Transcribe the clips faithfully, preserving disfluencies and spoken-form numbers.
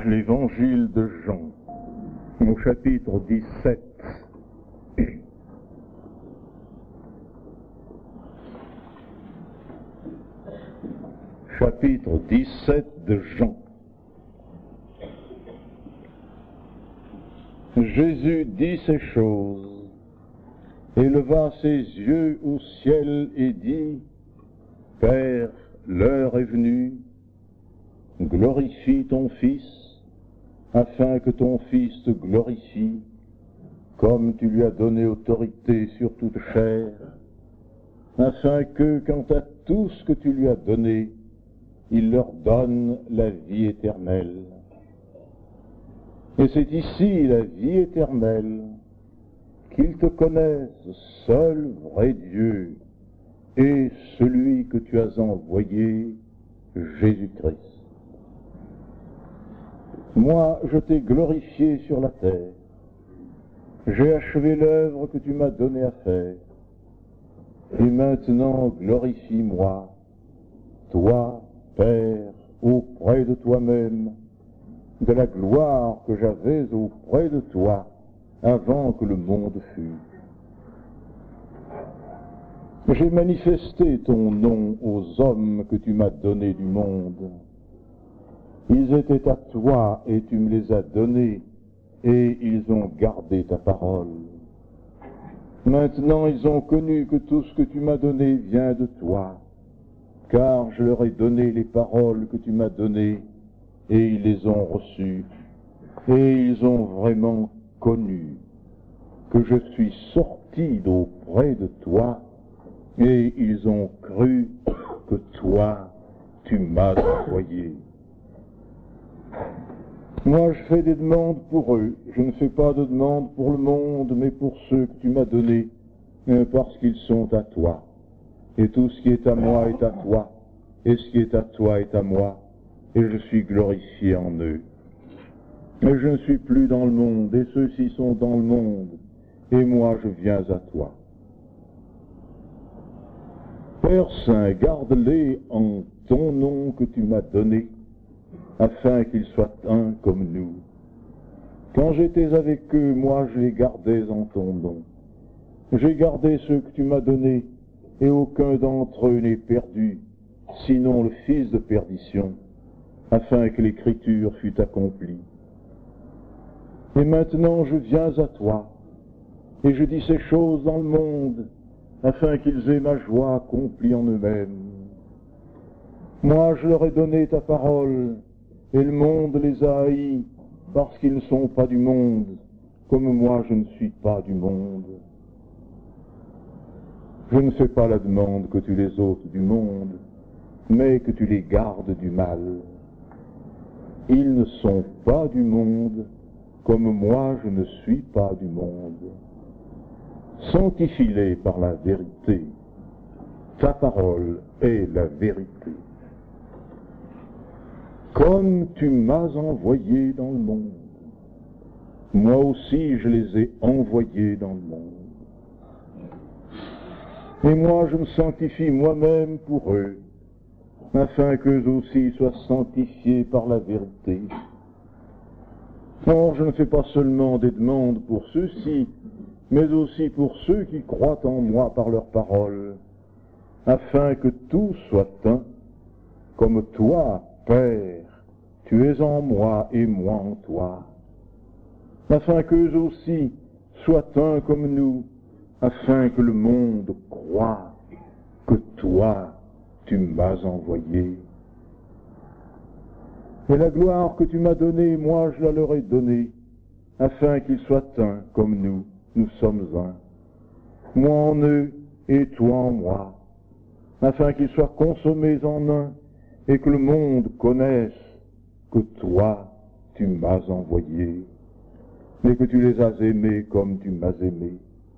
L'Évangile de Jean, au chapitre dix-sept. Chapitre dix-sept de Jean. Jésus dit ces choses, et leva ses yeux au ciel et dit, « Père, l'heure est venue, glorifie ton Fils, afin que ton Fils te glorifie, comme tu lui as donné autorité sur toute chair, afin que, quant à tout ce que tu lui as donné, il leur donne la vie éternelle. Et c'est ici la vie éternelle, qu'ils te connaissent, seul vrai Dieu, et celui que tu as envoyé, Jésus-Christ. Moi, je t'ai glorifié sur la terre. J'ai achevé l'œuvre que tu m'as donnée à faire. Et maintenant, glorifie-moi, toi, Père, auprès de toi-même, de la gloire que j'avais auprès de toi avant que le monde fût. J'ai manifesté ton nom aux hommes que tu m'as donnés du monde. Ils étaient à toi et tu me les as donnés, et ils ont gardé ta parole. Maintenant ils ont connu que tout ce que tu m'as donné vient de toi, car je leur ai donné les paroles que tu m'as données, et ils les ont reçues, et ils ont vraiment connu que je suis sorti d'auprès de toi, et ils ont cru que toi, tu m'as envoyé. Moi, je fais des demandes pour eux. Je ne fais pas de demandes pour le monde, mais pour ceux que tu m'as donnés, parce qu'ils sont à toi. Et tout ce qui est à moi est à toi, et ce qui est à toi est à moi, et je suis glorifié en eux. Mais je ne suis plus dans le monde, et ceux-ci sont dans le monde, et moi je viens à toi. Père Saint, garde-les en ton nom que tu m'as donné, afin qu'ils soient un comme nous. Quand j'étais avec eux, moi je les gardais en ton nom. J'ai gardé ceux que tu m'as donnés, et aucun d'entre eux n'est perdu, sinon le fils de perdition, afin que l'écriture fût accomplie. Et maintenant je viens à toi, et je dis ces choses dans le monde, afin qu'ils aient ma joie accomplie en eux-mêmes. Moi je leur ai donné ta parole, et le monde les a haïs, parce qu'ils ne sont pas du monde, comme moi je ne suis pas du monde. Je ne fais pas la demande que tu les ôtes du monde, mais que tu les gardes du mal. Ils ne sont pas du monde, comme moi je ne suis pas du monde. Sanctifie-les par la vérité. Ta parole est la vérité. Comme tu m'as envoyé dans le monde, moi aussi je les ai envoyés dans le monde. Et moi je me sanctifie moi-même pour eux, afin qu'eux aussi soient sanctifiés par la vérité. Or je ne fais pas seulement des demandes pour ceux-ci, mais aussi pour ceux qui croient en moi par leur parole, afin que tout soit un, comme toi, Père, tu es en moi et moi en toi, afin qu'eux aussi soient un comme nous, afin que le monde croie que toi, tu m'as envoyé. Et la gloire que tu m'as donnée, moi je la leur ai donnée, afin qu'ils soient un comme nous, nous sommes un. Moi en eux et toi en moi, afin qu'ils soient consommés en un, et que le monde connaisse que toi, tu m'as envoyé, et que tu les as aimés comme tu m'as aimé.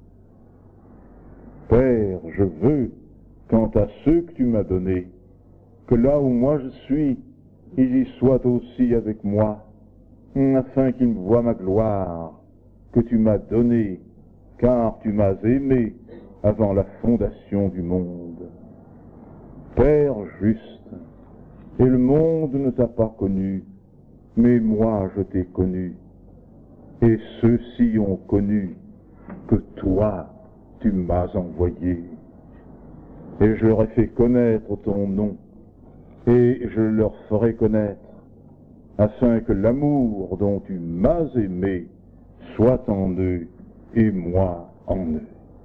Père, je veux, quant à ceux que tu m'as donnés, que là où moi je suis, ils y soient aussi avec moi, afin qu'ils voient ma gloire que tu m'as donnée, car tu m'as aimé avant la fondation du monde. Père juste, et le monde ne t'a pas connu, mais moi je t'ai connu, et ceux-ci ont connu que toi tu m'as envoyé. Et je leur ai fait connaître ton nom, et je leur ferai connaître, afin que l'amour dont tu m'as aimé soit en eux, et moi en eux.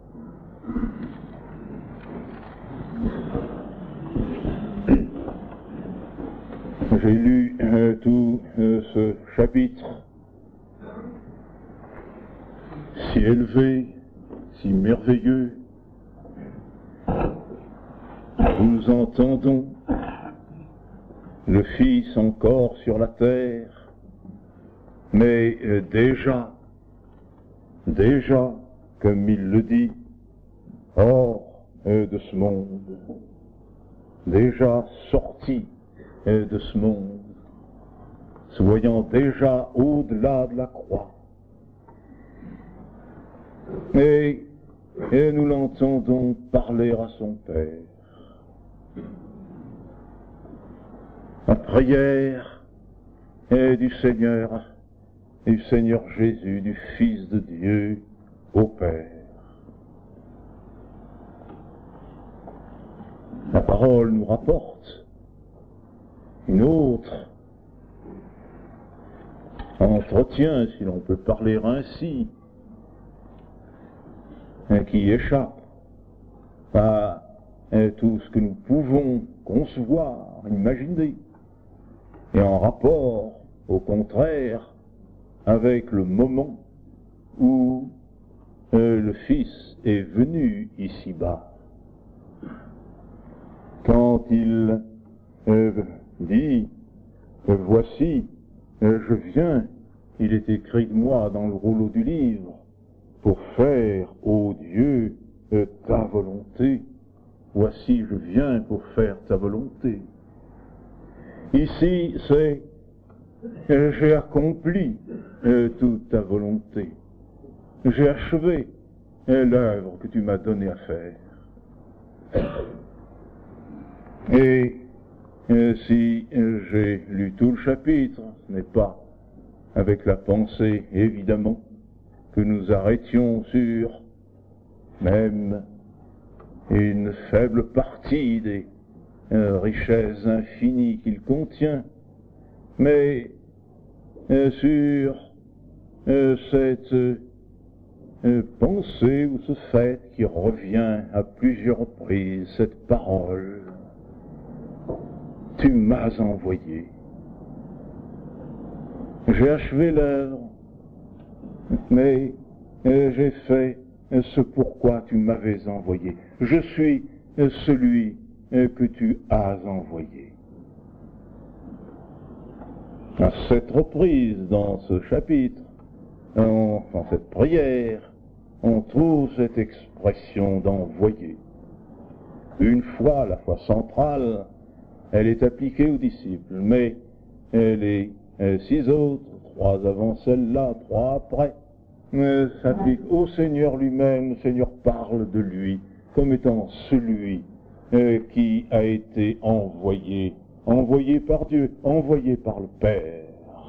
J'ai lu euh, tout euh, ce chapitre, si élevé, si merveilleux. Nous entendons le Fils encore sur la terre, mais euh, déjà, déjà, comme il le dit, hors euh, de ce monde, déjà sorti euh, de ce monde, se voyant déjà au-delà de la croix. Et, et nous l'entendons parler à son Père. La prière est du Seigneur, du Seigneur Jésus, du Fils de Dieu au Père. La parole nous rapporte une autre entretien, si l'on peut parler ainsi, qui échappe à tout ce que nous pouvons concevoir, imaginer, et en rapport, au contraire, avec le moment où euh, le Fils est venu ici-bas. Quand il euh, dit euh, « Voici, euh, je viens », il est écrit de moi dans le rouleau du livre, pour faire, ô Dieu, euh, ta volonté. Voici, je viens pour faire ta volonté. Ici, c'est euh, j'ai accompli euh, toute ta volonté. J'ai achevé euh, l'œuvre que tu m'as donnée à faire. Et euh, si euh, j'ai lu tout le chapitre, ce n'est pas avec la pensée, évidemment, que nous arrêtions sur même une faible partie des euh, richesses infinies qu'il contient, mais euh, sur euh, cette euh, pensée ou ce fait qui revient à plusieurs reprises, cette parole, tu m'as envoyé. J'ai achevé l'œuvre, mais euh, j'ai fait euh, ce pourquoi tu m'avais envoyé. Je suis euh, celui euh, que tu as envoyé. À cette reprise dans ce chapitre, en, dans cette prière, on trouve cette expression d'envoyer. Une fois, la foi centrale, elle est appliquée aux disciples, mais elle est euh, six autres, trois avant celle-là, trois après, euh, s'applique au Seigneur lui-même. Le Seigneur parle de lui comme étant celui euh, qui a été envoyé, envoyé par Dieu, envoyé par le Père.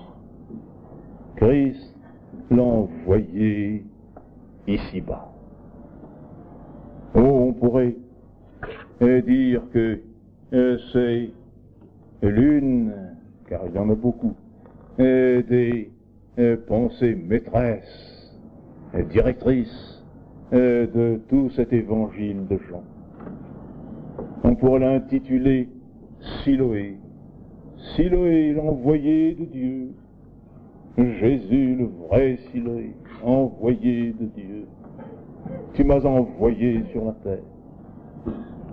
Christ l'a envoyé ici-bas. Oh, on pourrait euh, dire que euh, c'est l'une, car il y en a beaucoup, euh, des euh, pensées maîtresses, euh, directrices euh, de tout cet évangile de Jean. On pourrait l'intituler Siloé. Siloé, l'envoyé de Dieu. Jésus, le vrai Siloé, envoyé de Dieu. Tu m'as envoyé sur la terre.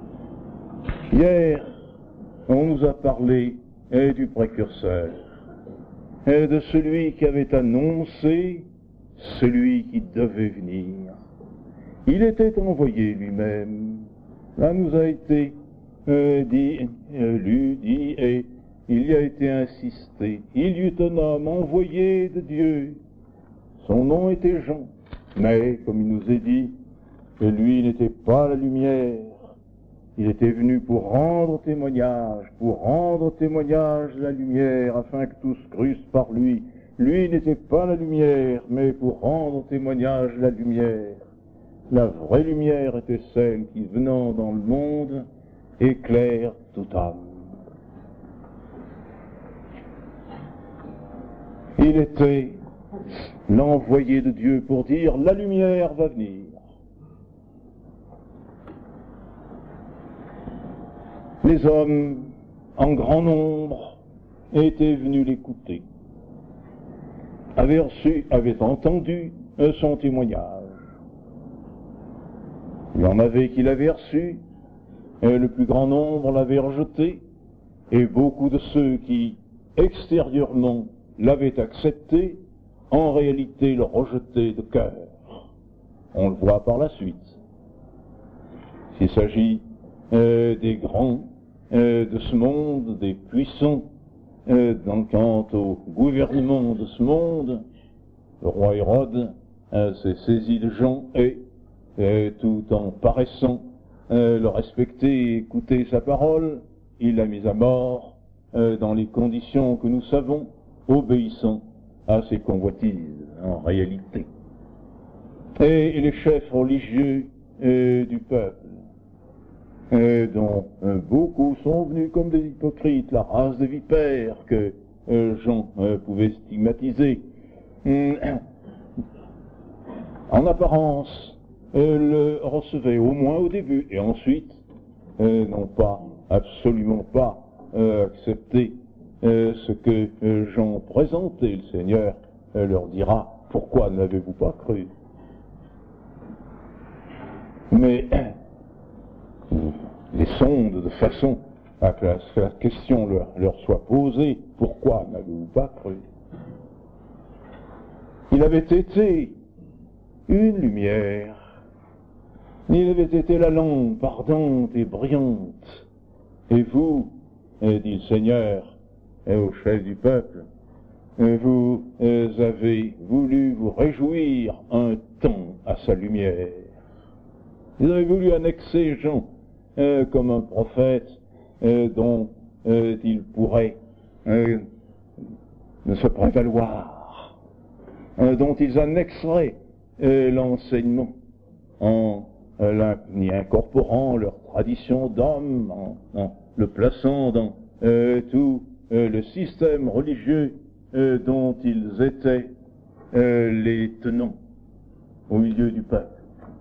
Hier, on nous a parlé eh, du précurseur, eh, de celui qui avait annoncé celui qui devait venir. Il était envoyé lui-même. Là nous a été euh, dit, euh, lu, dit, et il y a été insisté. Il y eut un homme envoyé de Dieu. Son nom était Jean. Mais, comme il nous est dit, que lui n'était pas la lumière, il était venu pour rendre témoignage, pour rendre témoignage de la lumière, afin que tous crussent par lui. Lui n'était pas la lumière, mais pour rendre témoignage de la lumière. La vraie lumière était celle qui, venant dans le monde, éclaire toute âme. Il était l'envoyé de Dieu pour dire, la lumière va venir. Les hommes, en grand nombre, étaient venus l'écouter, avaient reçu, avaient entendu son témoignage. Il y en avait qui l'avaient reçu, et le plus grand nombre l'avait rejeté, et beaucoup de ceux qui, extérieurement, l'avaient accepté, en réalité le rejetaient de cœur. On le voit par la suite. S'il s'agit euh, des grands euh, de ce monde, des puissants, euh, dans, quant au gouvernement de ce monde, le roi Hérode euh, s'est saisi de Jean et, et tout en paraissant euh, le respecter et écouter sa parole, il l'a mis à mort euh, dans les conditions que nous savons, obéissant à ses convoitises en réalité. Et les chefs religieux euh, du peuple, euh, dont euh, beaucoup sont venus comme des hypocrites, la race des vipères que euh, Jean euh, pouvait stigmatiser, euh, en apparence euh, le recevaient au moins au début, et ensuite euh, n'ont pas, absolument pas euh, accepté Euh, ce que euh, Jean présentait. Le Seigneur euh, leur dira, pourquoi ne l'avez-vous pas cru? Mais euh, les sondent de façon à que la, la question leur, leur soit posée, pourquoi n'avez-vous pas cru? Il avait été une lumière, il avait été la lampe ardente et brillante, et vous, euh, dit le Seigneur, et au chef du peuple, vous avez voulu vous réjouir un temps à sa lumière. Vous avez voulu annexer Jean euh, comme un prophète euh, dont euh, il pourrait euh, se prévaloir, euh, dont ils annexeraient euh, l'enseignement en euh, y incorporant leur tradition d'homme, en, en le plaçant dans euh, tout Euh, le système religieux euh, dont ils étaient euh, les tenants au milieu du peuple.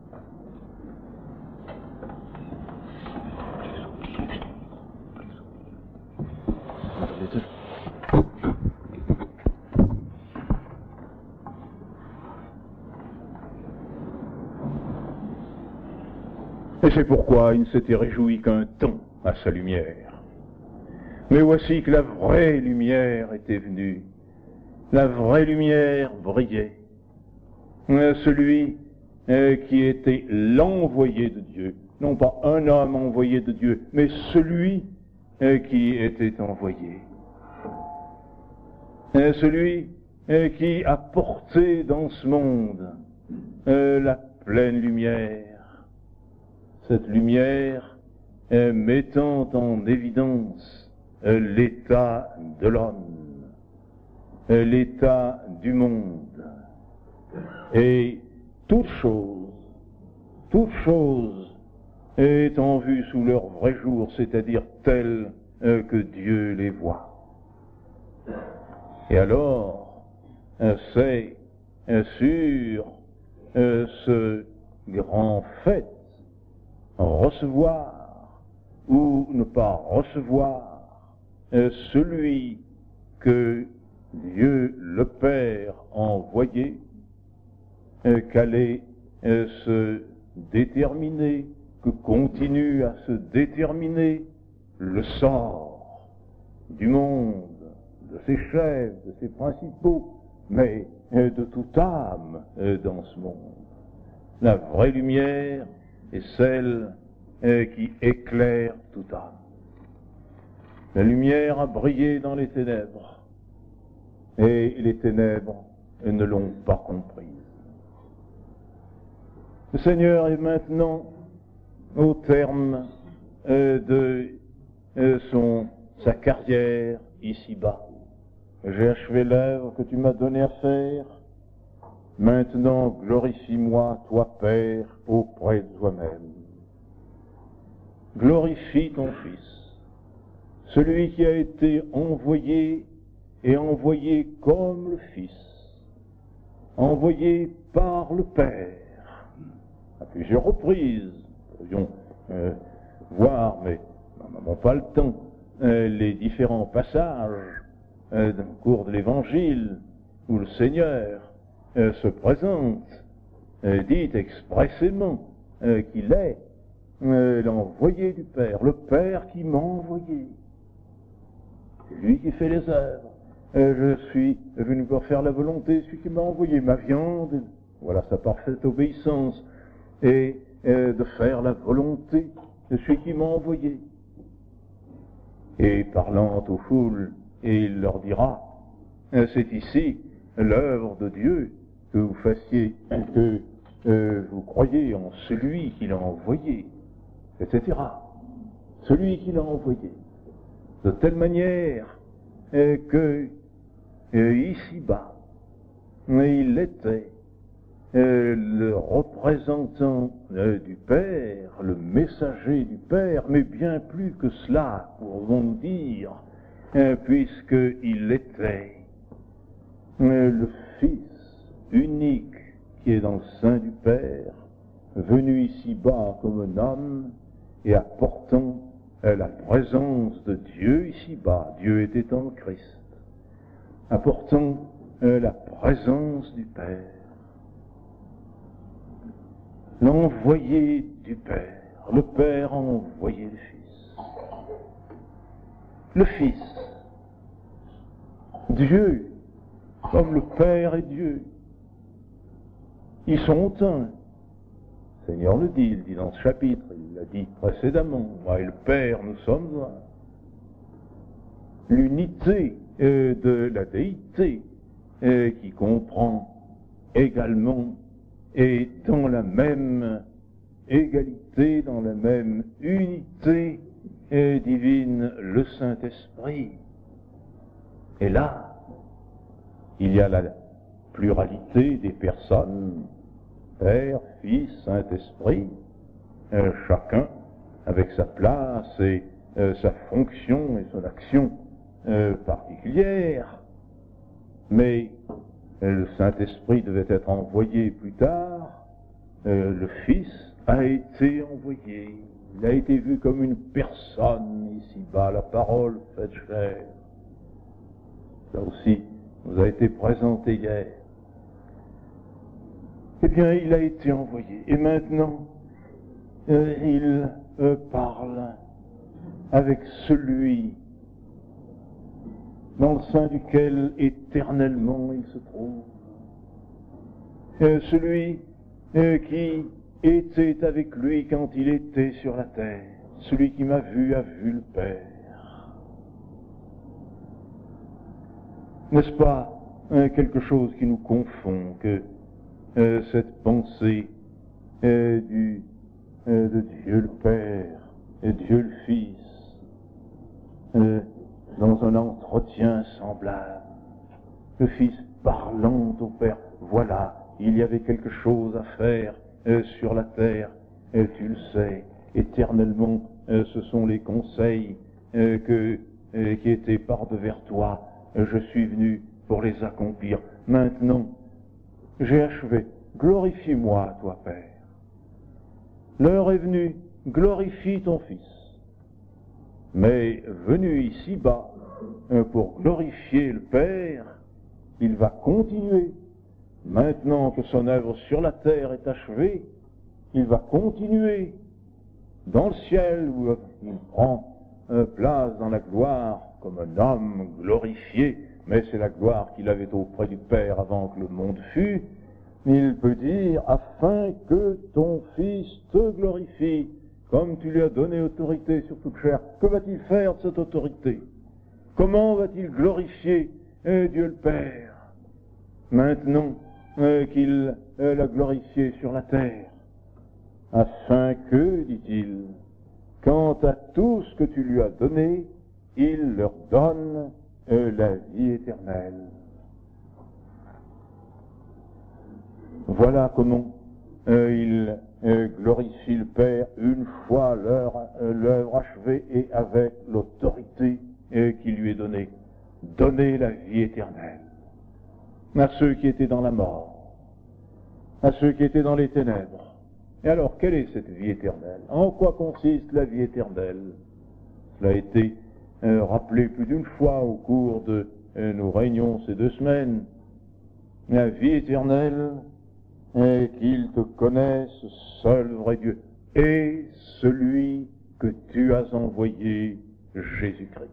Et c'est pourquoi il ne s'était réjoui qu'un temps à sa lumière. Mais voici que la vraie lumière était venue. La vraie lumière brillait. Euh, celui euh, qui était l'envoyé de Dieu. Non pas un homme envoyé de Dieu, mais celui euh, qui était envoyé. Euh, celui euh, qui a porté dans ce monde euh, la pleine lumière. Cette lumière euh, mettant en évidence l'état de l'homme, l'état du monde, et toute chose, toute chose est en vue sous leur vrai jour, c'est-à-dire telle euh, que Dieu les voit. Et alors, euh, c'est euh, sur euh, ce grand fait, recevoir ou ne pas recevoir Euh, celui que Dieu le Père envoyé, euh, qu'allait euh, se déterminer, que continue à se déterminer le sort du monde, de ses chefs, de ses principaux, mais euh, de toute âme euh, dans ce monde. La vraie lumière est celle euh, qui éclaire toute âme. La lumière a brillé dans les ténèbres, et les ténèbres ne l'ont pas comprise. Le Seigneur est maintenant au terme euh, de euh, son, sa carrière ici-bas. J'ai achevé l'œuvre que tu m'as donné à faire. Maintenant, glorifie-moi, toi, Père, auprès de toi-même. Glorifie ton Fils, celui qui a été envoyé et envoyé comme le Fils, envoyé par le Père. À plusieurs reprises, nous pourrions euh, voir, mais nous n'avons pas le temps, euh, les différents passages euh, dans le cours de l'Évangile où le Seigneur euh, se présente, euh, dit expressément euh, qu'il est euh, l'envoyé du Père, le Père qui m'a envoyé. C'est lui qui fait les œuvres. Euh, je suis venu pour faire la volonté de celui qui m'a envoyé, ma viande, voilà sa parfaite obéissance, et euh, de faire la volonté de celui qui m'a envoyé. Et parlant aux foules, et il leur dira, euh, c'est ici l'œuvre de Dieu, que vous fassiez, que euh, vous croyez en celui qui l'a envoyé, et cetera. Celui qui l'a envoyé. De telle manière euh, que euh, ici-bas, il était euh, le représentant euh, du Père, le messager du Père, mais bien plus que cela, pourrons-nous dire, euh, puisqu'il était euh, le Fils unique qui est dans le sein du Père, venu ici-bas comme un homme et apportant euh, la présence de Dieu ici-bas. Dieu était en Christ, apportant euh, la présence du Père. L'envoyé du Père. Le Père a envoyé le Fils. Le Fils. Dieu, comme le Père est Dieu. Ils sont un. Le Seigneur le dit, il le dit dans ce chapitre, il l'a dit précédemment. Moi et le Père, nous sommes un. L'unité euh, de la déité euh, qui comprend également et dans la même égalité, dans la même unité euh, divine, le Saint-Esprit. Et là, il y a la pluralité des personnes, Père, Fils, Saint-Esprit, euh, chacun avec sa place et euh, sa fonction et son action euh, particulière. Mais euh, le Saint-Esprit devait être envoyé plus tard, euh, le Fils a été envoyé, il a été vu comme une personne ici-bas, la parole faite chair. Ça aussi nous a été présenté hier. Eh bien, il a été envoyé. Et maintenant, euh, il euh, parle avec celui dans le sein duquel éternellement il se trouve. Euh, celui euh, qui était avec lui quand il était sur la terre. Celui qui m'a vu a vu le Père. N'est-ce pas euh, quelque chose qui nous confond, que euh, cette pensée euh, du, euh, de Dieu le Père et Dieu le Fils euh, dans un entretien semblable, le Fils parlant au Père, voilà, il y avait quelque chose à faire euh, sur la terre, et tu le sais, éternellement, euh, ce sont les conseils euh, que, euh, qui étaient par-devers toi. Je suis venu pour les accomplir. Maintenant, j'ai achevé. Glorifie-moi, toi, Père. L'heure est venue. Glorifie ton Fils. Mais venu ici-bas pour glorifier le Père, il va continuer. Maintenant que son œuvre sur la terre est achevée, il va continuer dans le ciel où il prend place dans la gloire comme un homme glorifié, mais c'est la gloire qu'il avait auprès du Père avant que le monde fût. Il peut dire, afin que ton Fils te glorifie, comme tu lui as donné autorité sur toute chair. Que va-t-il faire de cette autorité? Comment va-t-il glorifier euh, Dieu le Père, maintenant euh, qu'il euh, l'a glorifié sur la terre? Afin que, dit-il, quant à tout ce que tu lui as donné, il leur donne euh, la vie éternelle. Voilà comment euh, il euh, glorifie le Père une fois l'œuvre euh, achevée et avec l'autorité euh, qui lui est donnée. Donner la vie éternelle à ceux qui étaient dans la mort, à ceux qui étaient dans les ténèbres. Et alors, quelle est cette vie éternelle? En quoi consiste la vie éternelle? Cela a été euh, rappelé plus d'une fois au cours de euh, nos réunions ces deux semaines. La vie éternelle est qu'ils te connaissent, seul vrai Dieu, et celui que tu as envoyé, Jésus-Christ.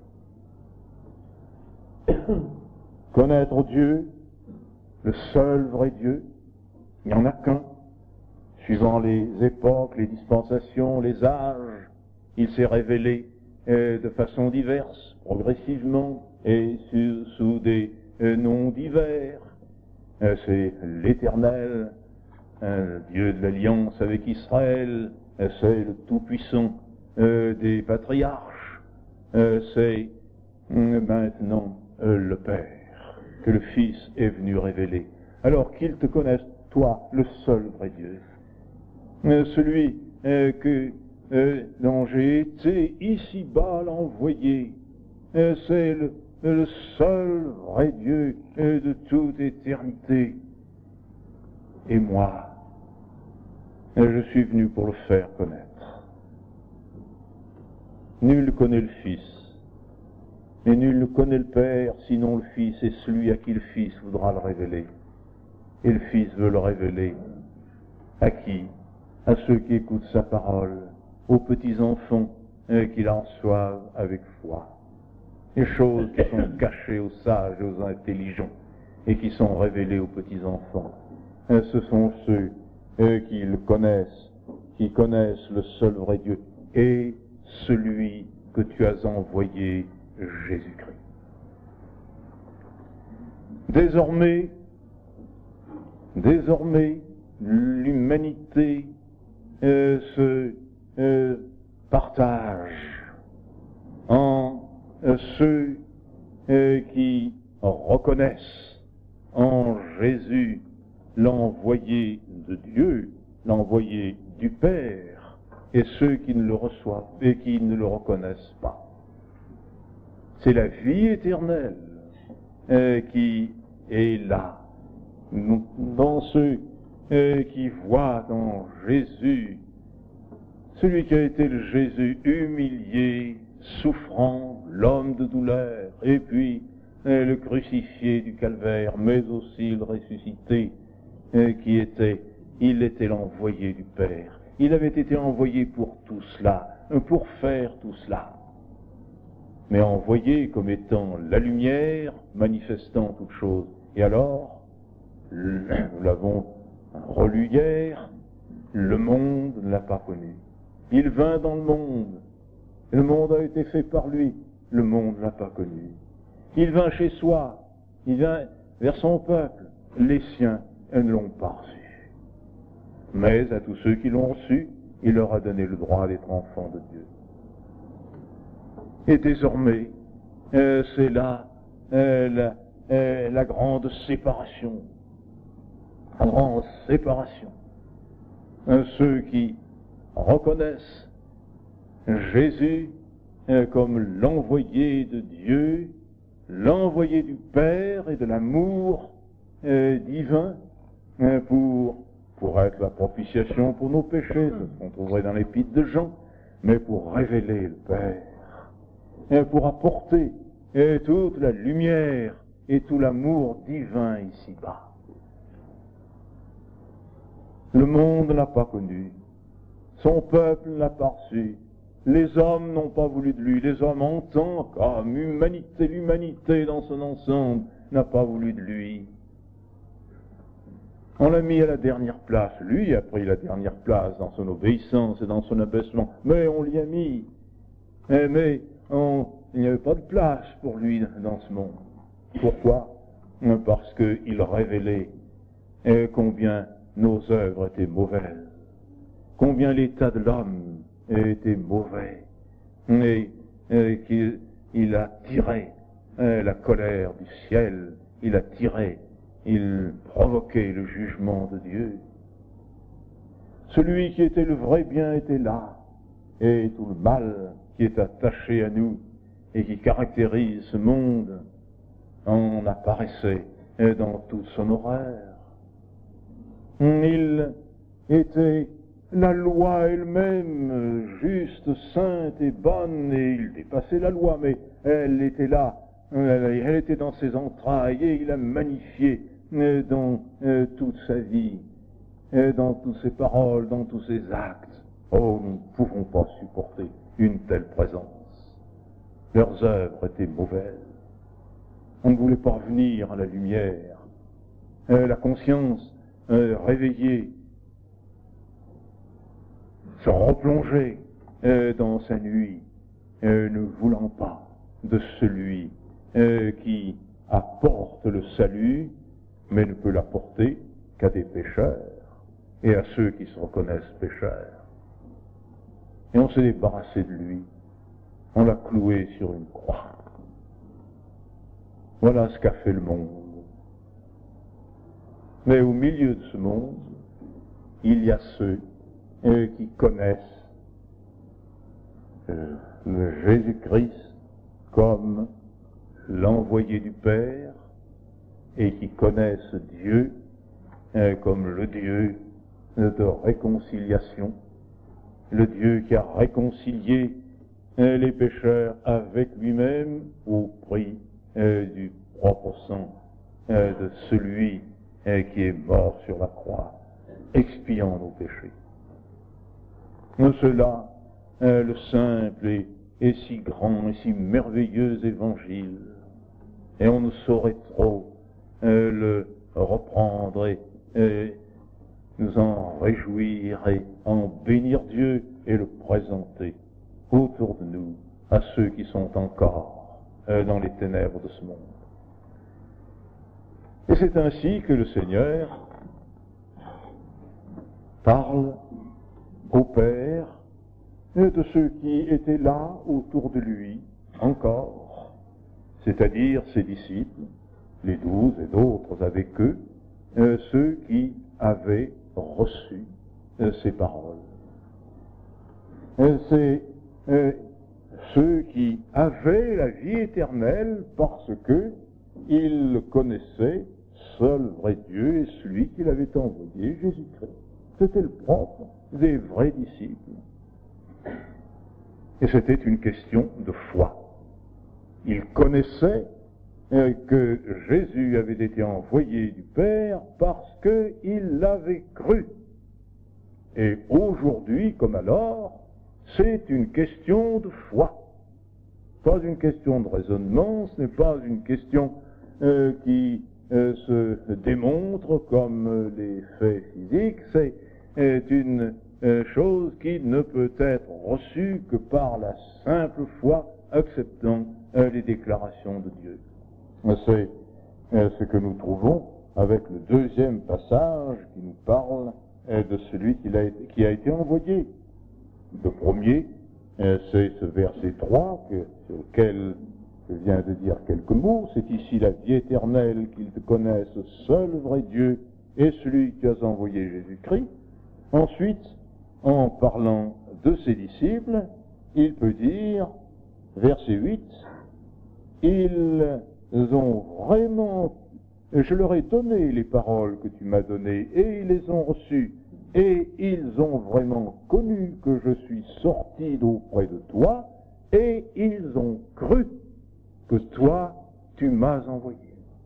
Connaître Dieu, le seul vrai Dieu, il n'y en a qu'un. Suivant les époques, les dispensations, les âges, il s'est révélé euh, de façon diverse, progressivement, et sous, sous des euh, noms divers. Euh, c'est l'Éternel, euh, Dieu de l'Alliance avec Israël, euh, c'est le Tout-Puissant euh, des patriarches, euh, c'est euh, maintenant euh, le Père, que le Fils est venu révéler. Alors qu'ils te connaissent, toi, le seul vrai Dieu, euh, celui euh, que, euh, dont j'ai été ici-bas l'envoyé, euh, c'est le, le seul vrai Dieu euh, de toute éternité. Et moi, euh, je suis venu pour le faire connaître. Nul ne connaît le Fils, et nul ne connaît le Père, sinon le Fils, et celui à qui le Fils voudra le révéler. Et le Fils veut le révéler. À qui? À ceux qui écoutent sa parole, aux petits-enfants euh, qui la reçoivent avec foi. Les choses qui sont cachées aux sages et aux intelligents et qui sont révélées aux petits-enfants. Euh, ce sont ceux euh, qui le connaissent, qui connaissent le seul vrai Dieu et celui que tu as envoyé, Jésus-Christ. Désormais, désormais, l'humanité euh, se euh, partage en euh, ceux euh, qui reconnaissent en Jésus l'envoyé de Dieu, l'envoyé du Père, et ceux qui ne le reçoivent et qui ne le reconnaissent pas. C'est la vie éternelle euh, qui est là, dans ceux euh, qui voient dans Jésus, celui qui a été le Jésus humilié, souffrant, l'homme de douleur, et puis euh, le crucifié du calvaire, mais aussi le ressuscité, euh, qui était, il était l'envoyé du Père. Il avait été envoyé pour tout cela, pour faire tout cela. Mais envoyé comme étant la lumière, manifestant toute chose. Et alors, nous l'avons relu hier, le monde ne l'a pas connu. Il vint dans le monde, le monde a été fait par lui, le monde ne l'a pas connu. Il vint chez soi, il vint vers son peuple, les siens ne l'ont pas reçu. Mais à tous ceux qui l'ont reçu, il leur a donné le droit d'être enfants de Dieu. Et désormais, euh, c'est là euh, la, euh, la grande séparation. La grande séparation. Euh, ceux qui reconnaissent Jésus euh, comme l'envoyé de Dieu, l'envoyé du Père et de l'amour euh, divin euh, pour, pour être la propitiation pour nos péchés, ce qu'on trouverait dans l'épître de Jean, mais pour révéler le Père. Et pour apporter et toute la lumière et tout l'amour divin ici-bas. Le monde ne l'a pas connu, son peuple ne l'a pas reçu, les hommes n'ont pas voulu de lui, les hommes en tant qu'hommes, humanité, l'humanité dans son ensemble n'a pas voulu de lui. On l'a mis à la dernière place, lui a pris la dernière place dans son obéissance et dans son abaissement, mais on l'y a mis. Mais, mais on, il n'y avait pas de place pour lui dans ce monde. Pourquoi? Parce qu'il révélait combien nos œuvres étaient mauvaises, combien l'état de l'homme était mauvais et, et qu'il il a tiré euh, la colère du ciel, il a tiré, il provoquait le jugement de Dieu. Celui qui était le vrai bien était là, et tout le mal qui est attaché à nous et qui caractérise ce monde en apparaissait dans toute son horreur. Il était la loi elle-même, juste, sainte et bonne, et il dépassait la loi, mais elle était là, elle était dans ses entrailles, et il a magnifié dans toute sa vie, dans toutes ses paroles, dans tous ses actes. Oh, nous ne pouvons pas supporter une telle présence. Leurs œuvres étaient mauvaises. On ne voulait pas venir à la lumière. Euh, la conscience euh, réveillée, se replonger euh, dans sa nuit, euh, ne voulant pas de celui euh, qui apporte le salut, mais ne peut l'apporter qu'à des pécheurs et à ceux qui se reconnaissent pécheurs. Et on s'est débarrassé de lui. On l'a cloué sur une croix. Voilà ce qu'a fait le monde. Mais au milieu de ce monde, il y a ceux euh, qui connaissent euh, le Jésus-Christ comme l'envoyé du Père et qui connaissent Dieu euh, comme le Dieu de réconciliation, le Dieu qui a réconcilié euh, les pécheurs avec lui-même au prix euh, du propre sang euh, de celui euh, qui est mort sur la croix, expiant nos péchés. De cela, euh, le simple et, et si grand et si merveilleux évangile, et on ne saurait trop euh, le reprendre et euh, nous en réjouir et en bénir Dieu et le présenter autour de nous à ceux qui sont encore euh, dans les ténèbres de ce monde. Et c'est ainsi que le Seigneur parle au Père de ceux qui étaient là autour de lui encore, c'est-à-dire ses disciples, les douze et d'autres avec eux, euh, ceux qui avaient reçu euh, ces paroles. Euh, c'est euh, ceux qui avaient la vie éternelle parce que ils connaissaient seul vrai Dieu et celui qui l'avait envoyé, Jésus-Christ. C'était le propre des vrais disciples. Et c'était une question de foi. Ils connaissaient euh, que Jésus avait été envoyé du Père parce qu'ils l'avaient cru. Et aujourd'hui, comme alors, c'est une question de foi. Pas une question de raisonnement, ce n'est pas une question euh, qui euh, se démontre comme euh, les faits physiques, c'est euh, une euh, chose qui ne peut être reçue que par la simple foi acceptant euh, les déclarations de Dieu. C'est euh, ce que nous trouvons avec le deuxième passage qui nous parle euh, de celui qui a, été, qui a été envoyé. Le premier, euh, c'est ce verset trois que, sur lequel je viens de dire quelques mots. C'est ici la vie éternelle, qu'ils te connaissent, seul vrai Dieu et celui que tu as envoyé, Jésus-Christ. Ensuite, en parlant de ses disciples, il peut dire, verset huit, ils ont vraiment, je leur ai donné les paroles que tu m'as données et ils les ont reçues. Et ils ont vraiment connu que je suis sorti d'auprès de toi, et ils ont cru que toi, tu m'as envoyé.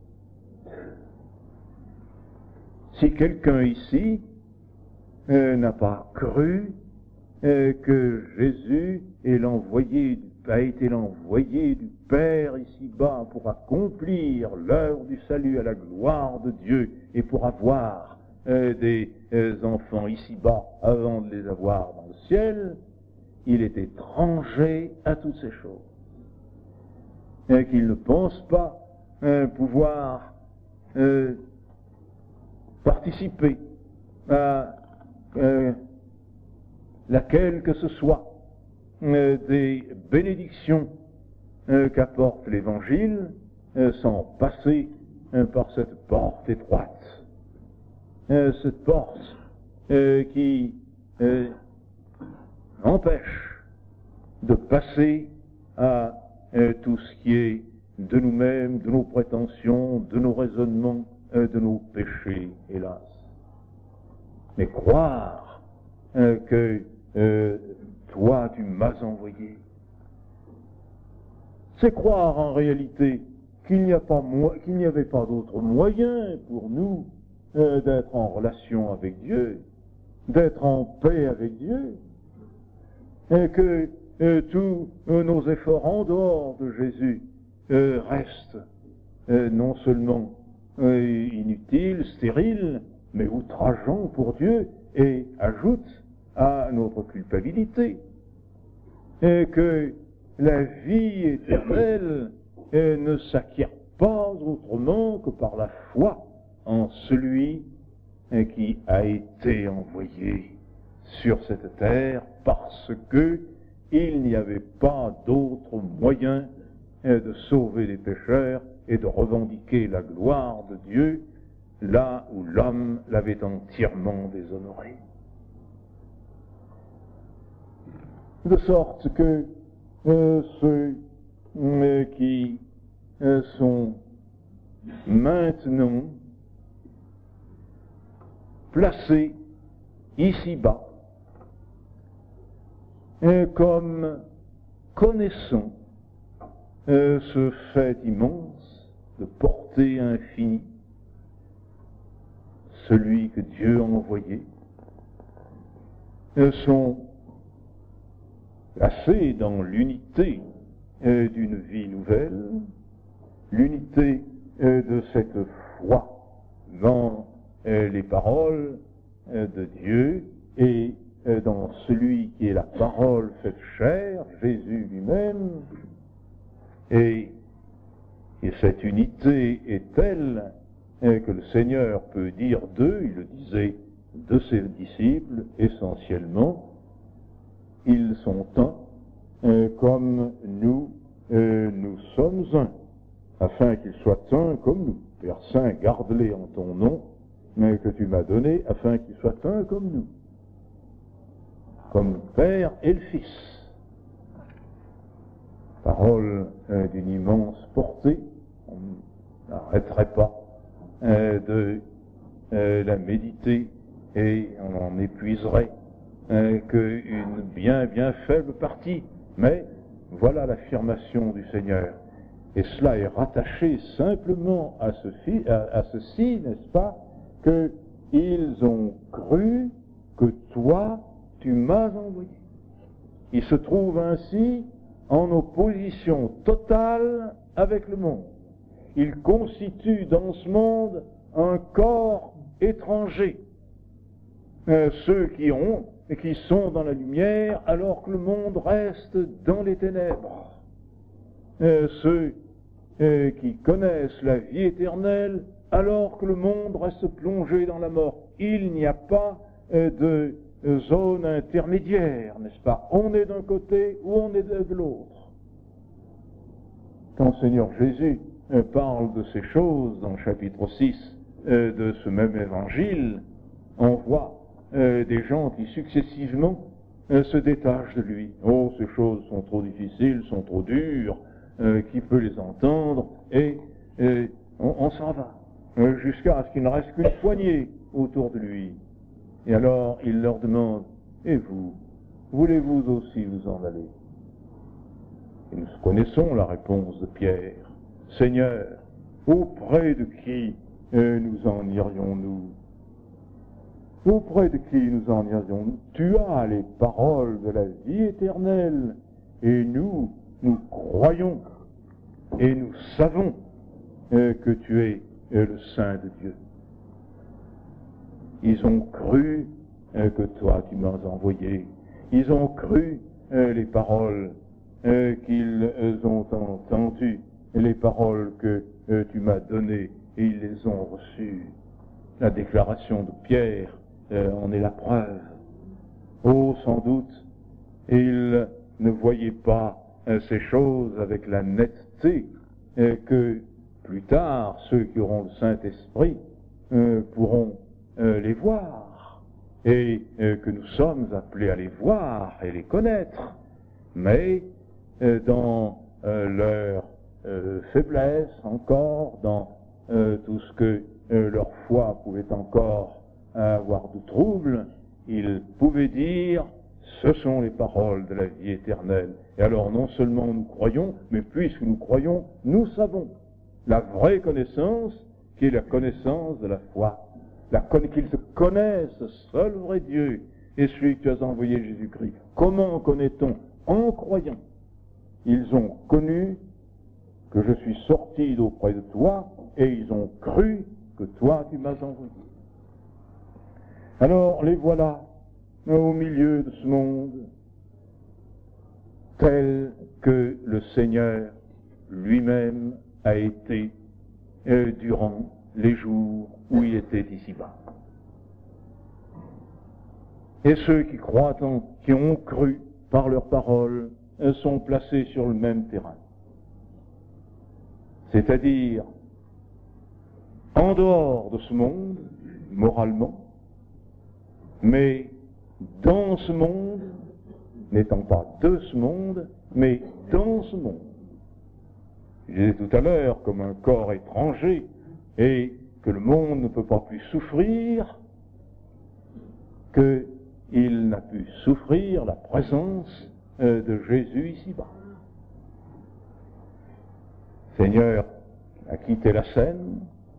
Si quelqu'un ici euh, n'a pas cru euh, que Jésus est l'envoyé, a été l'envoyé du Père ici-bas pour accomplir l'œuvre du salut à la gloire de Dieu et pour avoir Euh, des euh, enfants ici-bas avant de les avoir dans le ciel, il est étranger à toutes ces choses. Et qu'il ne pense pas euh, pouvoir euh, participer à euh, laquelle que ce soit euh, des bénédictions euh, qu'apporte l'Évangile euh, sans passer euh, par cette porte étroite. Euh, cette porte euh, qui euh, empêche de passer à euh, tout ce qui est de nous-mêmes, de nos prétentions, de nos raisonnements, euh, de nos péchés, hélas. Mais croire euh, que euh, toi tu m'as envoyé, c'est croire en réalité qu'il n'y a pas mo- qu'il n'y avait pas d'autre moyen pour nous euh, d'être en relation avec Dieu, d'être en paix avec Dieu, et que euh, tous euh, nos efforts en dehors de Jésus euh, restent euh, non seulement euh, inutiles, stériles, mais outrageants pour Dieu et ajoutent à notre culpabilité. Et que la vie éternelle euh, ne s'acquiert pas autrement que par la foi en celui euh, qui a été envoyé sur cette terre, parce que il n'y avait pas d'autre moyen euh, de sauver les pécheurs et de revendiquer la gloire de Dieu là où l'homme l'avait entièrement déshonoré. De sorte que euh, ceux euh, qui euh, sont maintenant placés ici-bas euh, comme connaissant euh, ce fait immense de portée infinie, celui que Dieu a envoyé, euh, sont placés dans l'unité euh, d'une vie nouvelle, l'unité euh, de cette foi dans euh, les paroles euh, de Dieu et euh, dans celui qui est la parole faite chair, Jésus lui-même. Et, et cette unité est telle euh, que le Seigneur peut dire d'eux, il le disait de ses disciples essentiellement, ils sont un, euh, comme nous, euh, nous sommes un, afin qu'ils soient un comme nous. Père Saint, garde-les en ton nom, euh, que tu m'as donné, afin qu'ils soient un comme nous, comme le Père et le Fils. Parole euh, d'une immense portée, on n'arrêterait pas euh, de euh, la méditer et on en épuiserait euh, qu'une bien bien faible partie, mais voilà l'affirmation du Seigneur. Et cela est rattaché simplement à, ce fi- à, à ceci, n'est-ce pas, qu'ils ont cru que toi, tu m'as envoyé. Ils se trouvent ainsi en opposition totale avec le monde. Ils constituent dans ce monde un corps étranger. Euh, ceux qui ont et qui sont dans la lumière alors que le monde reste dans les ténèbres. Euh, ceux euh, qui connaissent la vie éternelle alors que le monde reste plongé dans la mort. Il n'y a pas euh, de euh, zone intermédiaire, n'est-ce pas? On est d'un côté ou on est de, de l'autre. Quand le Seigneur Jésus euh, parle de ces choses dans le chapitre six euh, de ce même évangile, on voit euh, des gens qui successivement euh, se détachent de lui. Oh, ces choses sont trop difficiles, sont trop dures, euh, qui peut les entendre? Et, et on, on s'en va, euh, jusqu'à ce qu'il ne reste qu'une poignée autour de lui. Et alors il leur demande, et vous, voulez-vous aussi vous en aller? Et nous connaissons la réponse de Pierre. Seigneur, auprès de qui euh, nous en irions-nous? Auprès de qui nous en irions-nous? Tu as les paroles de la vie éternelle, et nous, nous croyons, et nous savons euh, que tu es euh, le Saint de Dieu. Ils ont cru euh, que toi tu m'as envoyé. Ils ont cru euh, les paroles euh, qu'ils euh, ont entendues, les paroles que euh, tu m'as données, et ils les ont reçues. La déclaration de Pierre euh, en est la preuve. Oh, sans doute, ils ne voyez pas euh, ces choses avec la netteté euh, que plus tard ceux qui auront le Saint-Esprit euh, pourront euh, les voir, et euh, que nous sommes appelés à les voir et les connaître, mais euh, dans euh, leur euh, faiblesse encore, dans euh, tout ce que euh, leur foi pouvait encore avoir de trouble, ils pouvaient dire « ce sont les paroles de la vie éternelle ». Et alors non seulement nous croyons, mais puisque nous croyons, nous savons la vraie connaissance qui est la connaissance de la foi, la conna- qu'ils se connaissent, ce seul vrai Dieu et celui que tu as envoyé, Jésus-Christ. Comment connaît-on? En croyant. Ils ont connu que je suis sorti d'auprès de toi et ils ont cru que toi tu m'as envoyé. Alors les voilà au milieu de ce monde tel que le Seigneur lui-même a été euh, durant les jours où il était ici-bas. Et ceux qui croient, en, qui ont cru par leurs paroles, euh, sont placés sur le même terrain. C'est-à-dire en dehors de ce monde, moralement, mais dans ce monde, n'étant pas de ce monde, mais dans ce monde. Je disais tout à l'heure, comme un corps étranger, et que le monde ne peut pas plus souffrir, qu'il n'a pu souffrir la présence euh, de Jésus ici-bas. Le Seigneur a quitté la scène,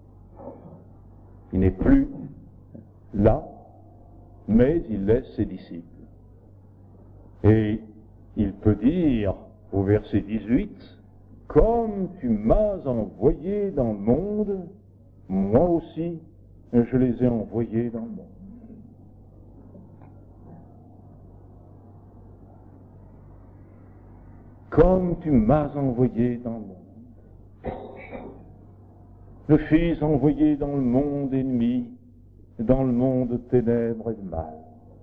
il n'est plus là, mais il laisse ses disciples. Et il peut dire au verset dix-huit, « Comme tu m'as envoyé dans le monde, moi aussi je les ai envoyés dans le monde. » Comme tu m'as envoyé dans le monde. Le Fils envoyé dans le monde ennemi, dans le monde de ténèbres et de mal.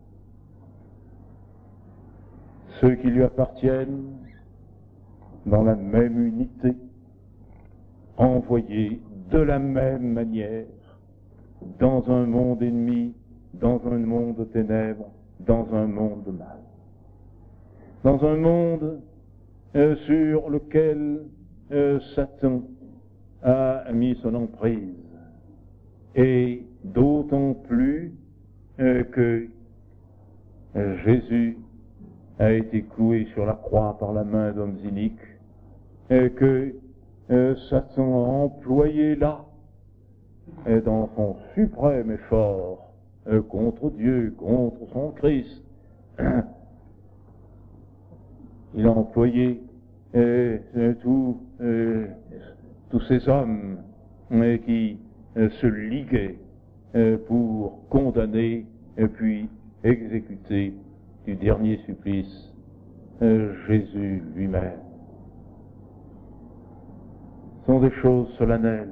Ceux qui lui appartiennent dans la même unité, envoyés de la même manière, dans un monde ennemi, dans un monde de ténèbres, dans un monde de mal. Dans un monde euh, sur lequel euh, Satan a mis son emprise, et d'autant plus euh, que euh, Jésus a été cloué sur la croix par la main d'hommes iniques, et que euh, Satan a employé là, et dans son suprême effort euh, contre Dieu, contre son Christ, il a employé euh, euh, tout, euh, tous ces hommes euh, qui euh, se liguaient euh, pour condamner et puis exécuter du dernier supplice euh, Jésus lui-même. Ce sont des choses solennelles,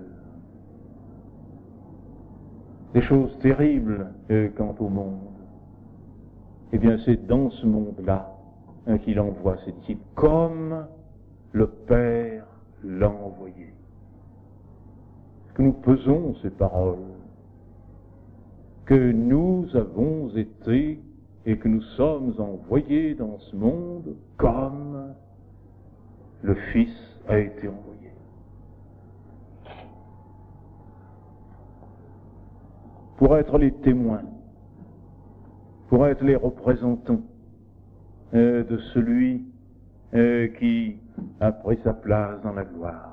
des choses terribles euh, quant au monde. Eh bien, c'est dans ce monde-là hein, qu'il envoie ses disciples, comme le Père l'a envoyé. Que nous pesons ces paroles, que nous avons été et que nous sommes envoyés dans ce monde comme le Fils a été envoyé. Pour être les témoins, pour être les représentants euh, de celui euh, qui a pris sa place dans la gloire.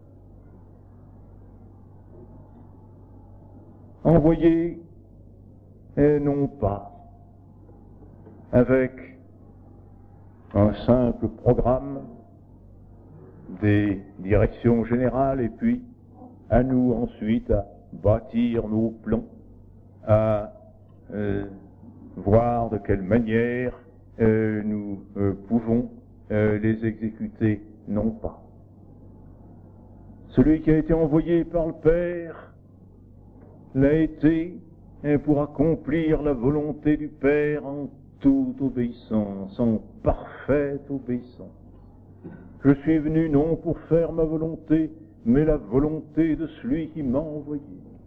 Envoyés et non pas avec un simple programme des directions générales et puis à nous ensuite à bâtir nos plans, à euh, voir de quelle manière euh, nous euh, pouvons euh, les exécuter, non pas. Celui qui a été envoyé par le Père l'a été pour accomplir la volonté du Père en toute obéissance, en parfaite obéissance. Je suis venu non pour faire ma volonté, mais la volonté de celui qui m'a envoyé.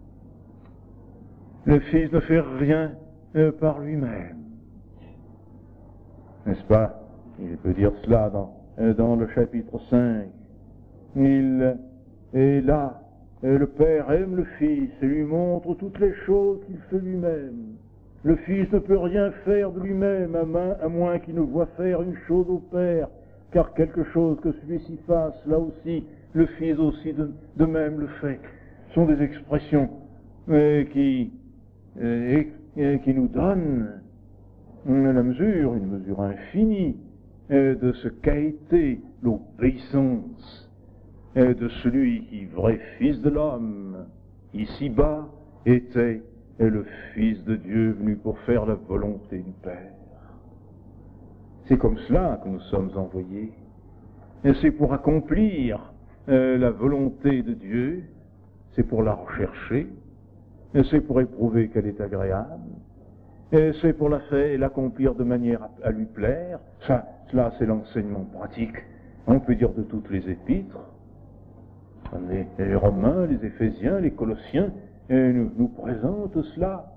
Le Fils ne fait rien euh, par lui-même. N'est-ce pas? Il peut dire cela dans, euh, dans le chapitre cinq. Il est là. Et le Père aime le Fils et lui montre toutes les choses qu'il fait lui-même. Le Fils ne peut rien faire de lui-même, à, main, à moins qu'il ne voie faire une chose au Père, car quelque chose que celui-ci fasse, là aussi, le Fils aussi de, de même le fait. Ce sont des expressions euh, qui, euh, et, qui nous donnent la mesure, une mesure infinie euh, de ce qu'a été l'obéissance euh, de celui qui, vrai Fils de l'homme, ici-bas, était le Fils de Dieu venu pour faire la volonté du Père. C'est comme cela que nous sommes envoyés. Et c'est pour accomplir euh, la volonté de Dieu, c'est pour la rechercher, et c'est pour éprouver qu'elle est agréable, et c'est pour la faire et l'accomplir de manière à, à lui plaire. Ça, cela, c'est l'enseignement pratique. On peut dire de toutes les épîtres, les, les Romains, les Éphésiens, les Colossiens, et nous, nous présentent cela.